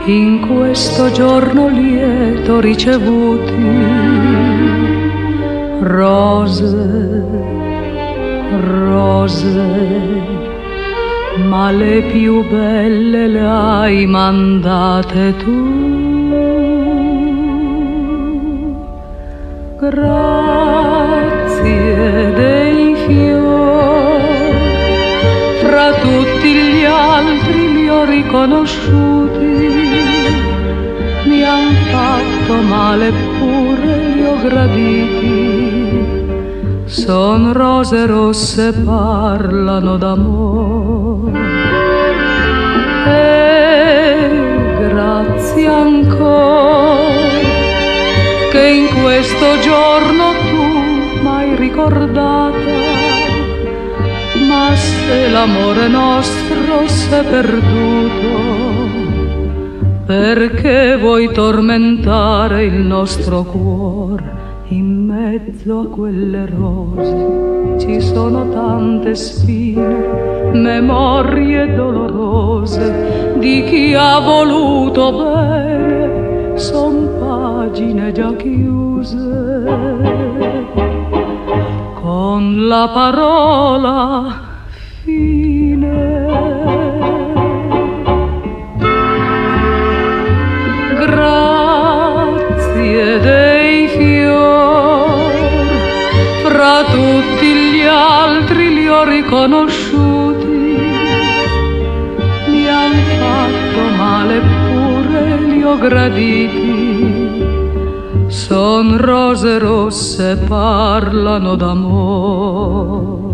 in questo giorno lieto ricevuti rose, rose, ma le più belle le hai mandate tu. Grazie dei fiori, fra tutti gli altri li ho riconosciuti, mi han fatto male eppure li ho graditi, son rose rosse, parlano d'amore. E grazie ancora che in questo giorno tu m'hai ricordata, ma se l'amore nostro s'è perduto, perché vuoi tormentare il nostro cuore? In mezzo a quelle rose ci sono tante spine, memorie dolorose di chi ha voluto bene, son pagine già chiuse. Con la parola fine. Grazie dei fiori, fra tutti gli altri li ho riconosciuti, mi han fatto male eppure li ho graditi, son rose rosse, parlano d'amore.